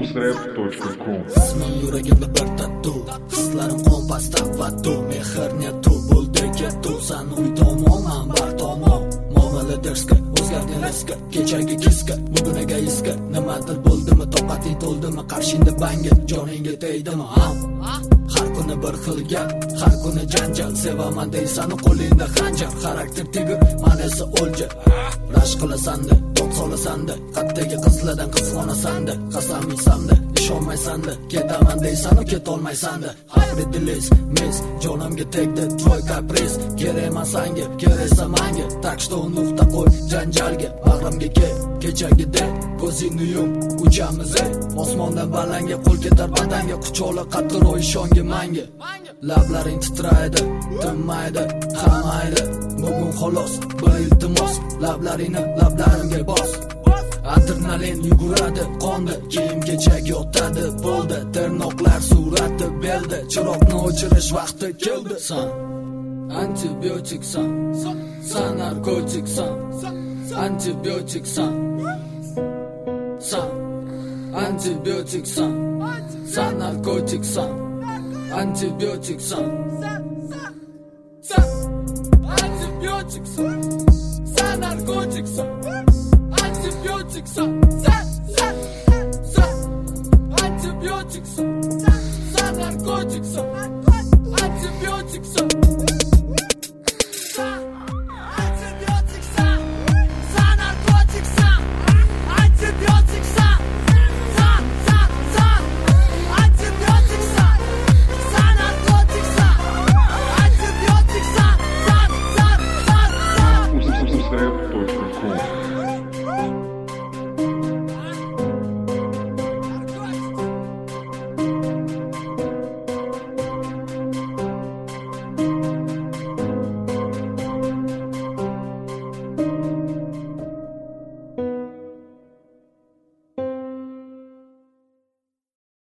russrap.com. Ismim yuragimda bir tattu, hislarim kompasda vattu, mehr nettu bo'ldi kettu, san uy tomon, man bar tomon. Muomala derska, o'zgarding riska, kechagi kiska, bugunaga iska, nimadir bo'ldimi, toqating to'ldimi, qarshingda banga, joningga teydimi, har kuni bir xil gap, har kuni janjal, sevaman deysan, qo'lingda xanjar, xarakter tigr, men esa o'lja, rashk qilasan-da, to'q solasan-da, qaddagi qizlardan qizg'onasan-da, qasam yeysan-da, ishonmaysan-da, ketaman deysan, ketolmaysan-da, apredilis, mis, jonimga tegdi tvoy kapris, kerak emas sanga, keraksa menga, tak что nuqta qo'y janjalga, bag'rimga kel, kechagidek, ko'zingni yum, uchamiz osmondan balanga, qo'l ketar badanga, quchoqla qattiq ro'y ishonga menga, lablaring titraydi, tinmaydi, qamaydi, bugun xolos, bir iltimos, lablaringni lablarimga bos. Adrenalin yuguradi qonda, kiyim kechak yotadi bo'ldi, tirnoqlar surati beldi, chiroqni o'chirish vaqti keldi. San antibiotiksan, san narkotiksan, antibiotiksan, san antibiotiksan, san narkotiksan, antibiotiksan, san antibiotiksan, san narkotiksan, antibiotiksan, antibiotiksan, san narkotiksan, antibiotiksan.